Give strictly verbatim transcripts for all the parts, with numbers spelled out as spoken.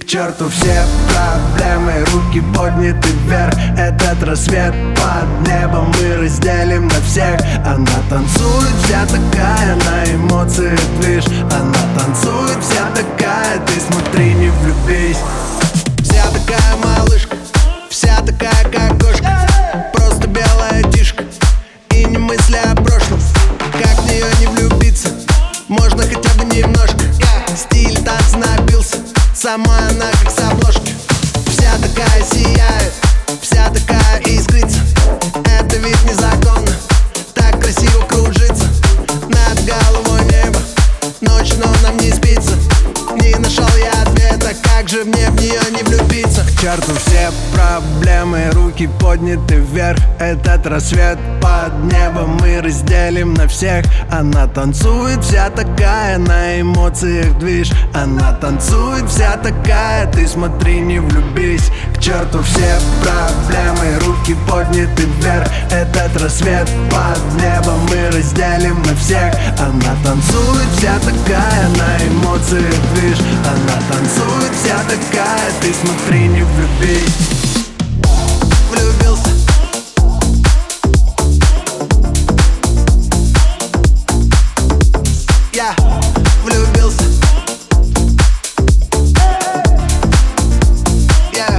К черту все проблемы, руки подняты вверх. Этот рассвет под небом мы разделим на всех. Она танцует вся такая, на эмоциях движ. Она танцует вся такая, ты смотри, не влюбись. Вся такая малышка, вся такая как кошка. Просто белая тишка и не мысли о прошлом. Как в нее не влюбиться, можно хотя бы немножко. Стиль танца набился, сама она как с обложки. Вся такая сияет, вся такая искрится. Это вид незаконно, так красиво кружится. Над головой небо, ночь, но нам не спится. Не нашел я ответа, как же мне в нее не влюбиться. К черту все проблемы, руки подняты вверх. Этот рассвет под небом мы разделим на всех. Она танцует вся такая, на эмоциях движ. Она танцует вся такая, ты смотри, не влюбись. К черту все проблемы, руки подняты вверх. Этот рассвет под небом мы разделим на всех. Она танцует вся такая, на эмоциях движ. Она танцует вся такая, ты смотри, не влюбись. Влюбился. Я влюбился. Я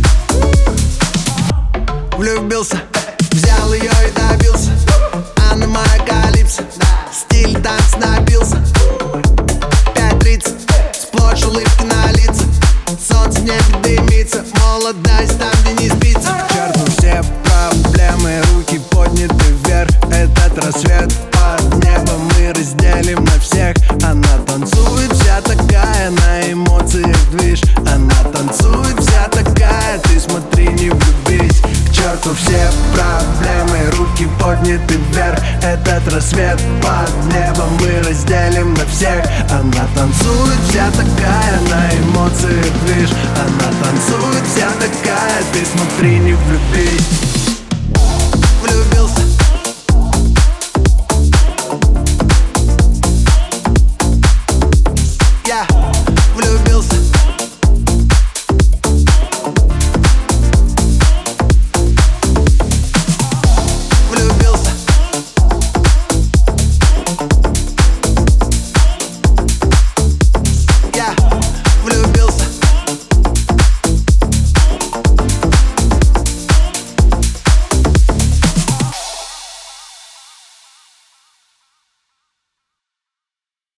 влюбился. Взял ее и добился. Она моя калипсо. Стиль танц набился. пять тридцать. Сплошь улыбки на лицах. Солнце не дымится. Молодость там, где не спится. К черту все проблемы, руки подняты вверх. Этот рассвет под небом мы разделим на всех. Она танцует вся такая, на эмоциях движ. Она танцует вся такая, ты смотри, не влюбись. К черту все проблемы, руки подняты вверх. Этот рассвет под небом мы разделим на всех. Она танцует вся такая, на эмоциях движ. Она танцует вся такая, ты смотри, не влюбись. Влюбился. Я